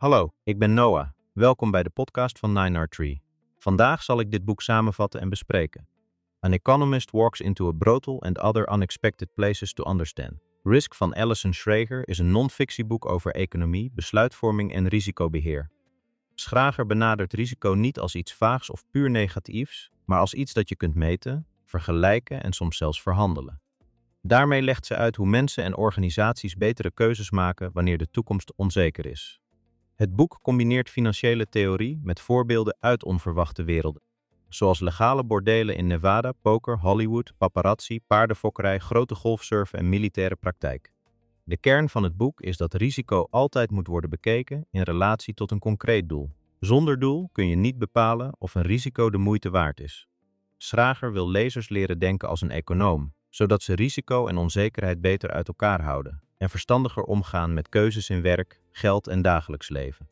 Hallo, ik ben Noah. Welkom bij de podcast van 9R3. Vandaag zal ik dit boek samenvatten en bespreken. An Economist Walks into a Brothel and Other Unexpected Places to Understand. Risk van Alison Schrager is een non-fictieboek over economie, besluitvorming en risicobeheer. Schrager benadert risico niet als iets vaags of puur negatiefs, maar als iets dat je kunt meten, vergelijken en soms zelfs verhandelen. Daarmee legt ze uit hoe mensen en organisaties betere keuzes maken wanneer de toekomst onzeker is. Het boek combineert financiële theorie met voorbeelden uit onverwachte werelden, zoals legale bordelen in Nevada, poker, Hollywood, paparazzi, paardenfokkerij, grote golfsurfen en militaire praktijk. De kern van het boek is dat risico altijd moet worden bekeken in relatie tot een concreet doel. Zonder doel kun je niet bepalen of een risico de moeite waard is. Schrager wil lezers leren denken als een econoom, zodat ze risico en onzekerheid beter uit elkaar houden en verstandiger omgaan met keuzes in werk, geld en dagelijks leven.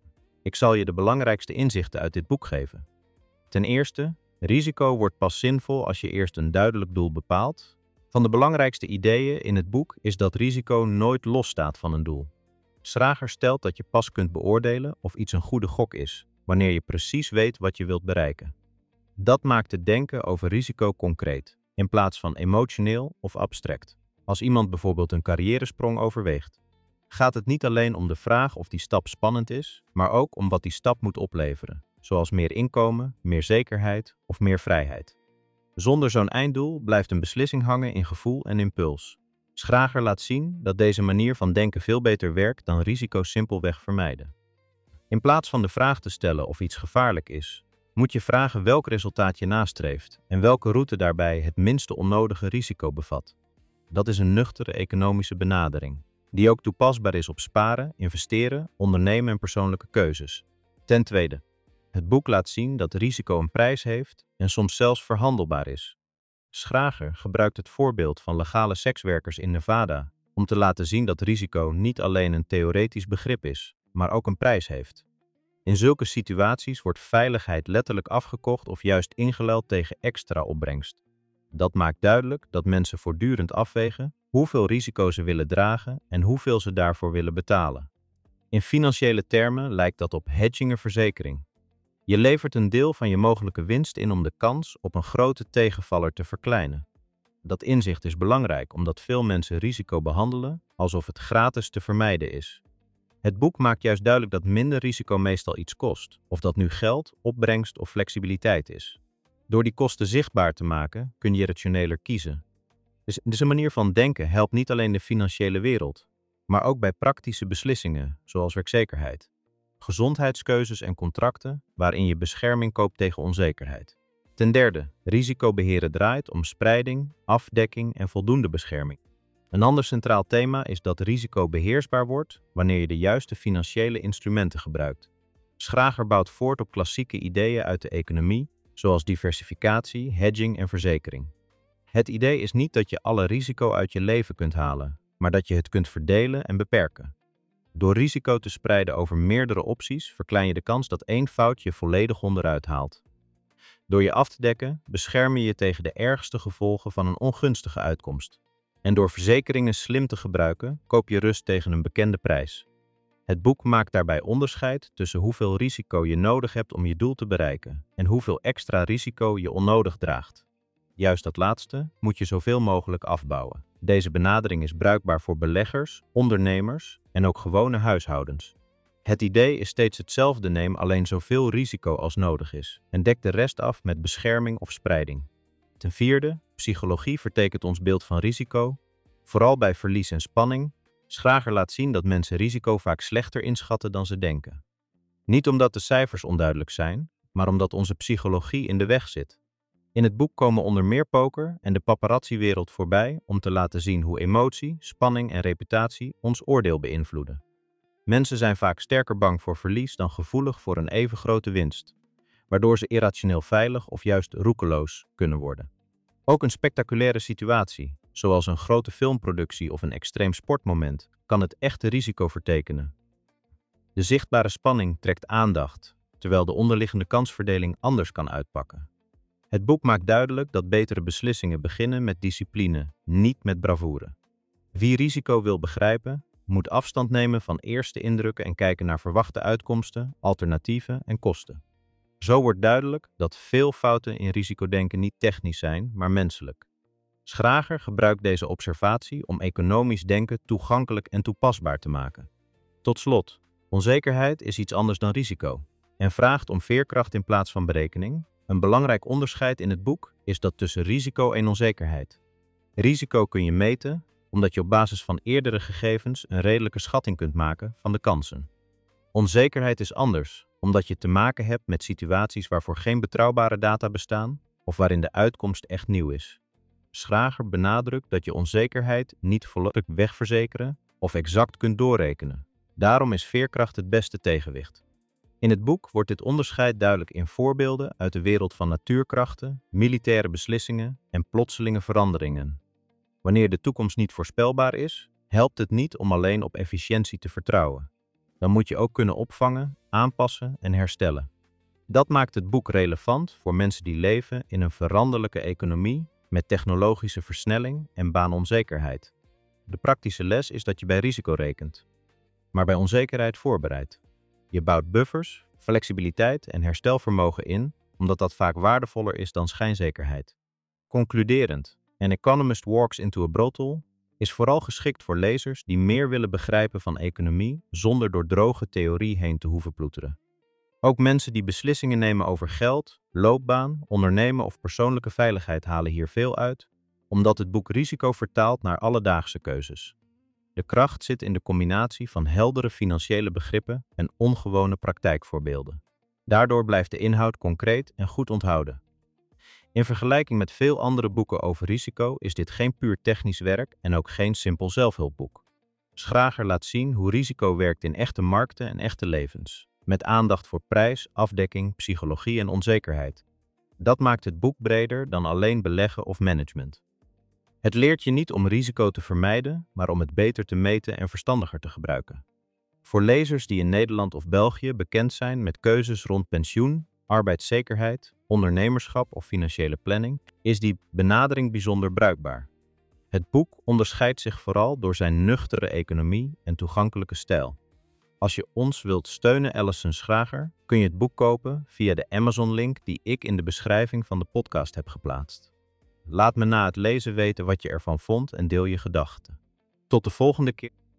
Ik zal je de belangrijkste inzichten uit dit boek geven. Ten eerste, risico wordt pas zinvol als je eerst een duidelijk doel bepaalt. Van de belangrijkste ideeën in het boek is dat risico nooit losstaat van een doel. Schrager stelt dat je pas kunt beoordelen of iets een goede gok is, wanneer je precies weet wat je wilt bereiken. Dat maakt het denken over risico concreet, in plaats van emotioneel of abstract. Als iemand bijvoorbeeld een carrièresprong overweegt, gaat het niet alleen om de vraag of die stap spannend is, maar ook om wat die stap moet opleveren, zoals meer inkomen, meer zekerheid of meer vrijheid. Zonder zo'n einddoel blijft een beslissing hangen in gevoel en impuls. Schrager laat zien dat deze manier van denken veel beter werkt dan risico's simpelweg vermijden. In plaats van de vraag te stellen of iets gevaarlijk is, moet je vragen welk resultaat je nastreeft en welke route daarbij het minste onnodige risico bevat. Dat is een nuchtere economische benadering, die ook toepasbaar is op sparen, investeren, ondernemen en persoonlijke keuzes. Ten tweede, het boek laat zien dat risico een prijs heeft en soms zelfs verhandelbaar is. Schrager gebruikt het voorbeeld van legale sekswerkers in Nevada om te laten zien dat risico niet alleen een theoretisch begrip is, maar ook een prijs heeft. In zulke situaties wordt veiligheid letterlijk afgekocht of juist ingeruild tegen extra opbrengst. Dat maakt duidelijk dat mensen voortdurend afwegen hoeveel risico ze willen dragen en hoeveel ze daarvoor willen betalen. In financiële termen lijkt dat op hedging-verzekering. Je levert een deel van je mogelijke winst in om de kans op een grote tegenvaller te verkleinen. Dat inzicht is belangrijk omdat veel mensen risico behandelen alsof het gratis te vermijden is. Het boek maakt juist duidelijk dat minder risico meestal iets kost, of dat nu geld, opbrengst of flexibiliteit is. Door die kosten zichtbaar te maken, kun je rationeler kiezen. Dus een manier van denken helpt niet alleen de financiële wereld, maar ook bij praktische beslissingen, zoals werkzekerheid, gezondheidskeuzes en contracten, waarin je bescherming koopt tegen onzekerheid. Ten derde, risicobeheren draait om spreiding, afdekking en voldoende bescherming. Een ander centraal thema is dat risico beheersbaar wordt wanneer je de juiste financiële instrumenten gebruikt. Schrager bouwt voort op klassieke ideeën uit de economie, zoals diversificatie, hedging en verzekering. Het idee is niet dat je alle risico uit je leven kunt halen, maar dat je het kunt verdelen en beperken. Door risico te spreiden over meerdere opties verklein je de kans dat één fout je volledig onderuit haalt. Door je af te dekken bescherm je je tegen de ergste gevolgen van een ongunstige uitkomst. En door verzekeringen slim te gebruiken, koop je rust tegen een bekende prijs. Het boek maakt daarbij onderscheid tussen hoeveel risico je nodig hebt om je doel te bereiken en hoeveel extra risico je onnodig draagt. Juist dat laatste moet je zoveel mogelijk afbouwen. Deze benadering is bruikbaar voor beleggers, ondernemers en ook gewone huishoudens. Het idee is steeds hetzelfde: neem alleen zoveel risico als nodig is en dek de rest af met bescherming of spreiding. Ten vierde, psychologie vertekent ons beeld van risico. Vooral bij verlies en spanning. Schrager laat zien dat mensen risico vaak slechter inschatten dan ze denken. Niet omdat de cijfers onduidelijk zijn, maar omdat onze psychologie in de weg zit. In het boek komen onder meer poker en de paparazzi-wereld voorbij om te laten zien hoe emotie, spanning en reputatie ons oordeel beïnvloeden. Mensen zijn vaak sterker bang voor verlies dan gevoelig voor een even grote winst, waardoor ze irrationeel veilig of juist roekeloos kunnen worden. Ook een spectaculaire situatie, zoals een grote filmproductie of een extreem sportmoment, kan het echte risico vertekenen. De zichtbare spanning trekt aandacht, terwijl de onderliggende kansverdeling anders kan uitpakken. Het boek maakt duidelijk dat betere beslissingen beginnen met discipline, niet met bravoure. Wie risico wil begrijpen, moet afstand nemen van eerste indrukken en kijken naar verwachte uitkomsten, alternatieven en kosten. Zo wordt duidelijk dat veel fouten in risicodenken niet technisch zijn, maar menselijk. Schrager gebruikt deze observatie om economisch denken toegankelijk en toepasbaar te maken. Tot slot, onzekerheid is iets anders dan risico en vraagt om veerkracht in plaats van berekening. Een belangrijk onderscheid in het boek is dat tussen risico en onzekerheid. Risico kun je meten omdat je op basis van eerdere gegevens een redelijke schatting kunt maken van de kansen. Onzekerheid is anders, omdat je te maken hebt met situaties waarvoor geen betrouwbare data bestaan of waarin de uitkomst echt nieuw is. Schrager benadrukt dat je onzekerheid niet volledig wegverzekeren of exact kunt doorrekenen. Daarom is veerkracht het beste tegenwicht. In het boek wordt dit onderscheid duidelijk in voorbeelden uit de wereld van natuurkrachten, militaire beslissingen en plotselinge veranderingen. Wanneer de toekomst niet voorspelbaar is, helpt het niet om alleen op efficiëntie te vertrouwen. Dan moet je ook kunnen opvangen, aanpassen en herstellen. Dat maakt het boek relevant voor mensen die leven in een veranderlijke economie met technologische versnelling en baanonzekerheid. De praktische les is dat je bij risico rekent, maar bij onzekerheid voorbereidt. Je bouwt buffers, flexibiliteit en herstelvermogen in, omdat dat vaak waardevoller is dan schijnzekerheid. Concluderend, An Economist Walks into a Brothel is vooral geschikt voor lezers die meer willen begrijpen van economie zonder door droge theorie heen te hoeven ploeteren. Ook mensen die beslissingen nemen over geld, loopbaan, ondernemen of persoonlijke veiligheid halen hier veel uit, omdat het boek risico vertaalt naar alledaagse keuzes. De kracht zit in de combinatie van heldere financiële begrippen en ongewone praktijkvoorbeelden. Daardoor blijft de inhoud concreet en goed onthouden. In vergelijking met veel andere boeken over risico is dit geen puur technisch werk en ook geen simpel zelfhulpboek. Schrager laat zien hoe risico werkt in echte markten en echte levens, met aandacht voor prijs, afdekking, psychologie en onzekerheid. Dat maakt het boek breder dan alleen beleggen of management. Het leert je niet om risico te vermijden, maar om het beter te meten en verstandiger te gebruiken. Voor lezers die in Nederland of België bekend zijn met keuzes rond pensioen, arbeidszekerheid, ondernemerschap of financiële planning, is die benadering bijzonder bruikbaar. Het boek onderscheidt zich vooral door zijn nuchtere economie en toegankelijke stijl. Als je ons wilt steunen, Allison Schrager, kun je het boek kopen via de Amazon-link die ik in de beschrijving van de podcast heb geplaatst. Laat me na het lezen weten wat je ervan vond en deel je gedachten. Tot de volgende keer.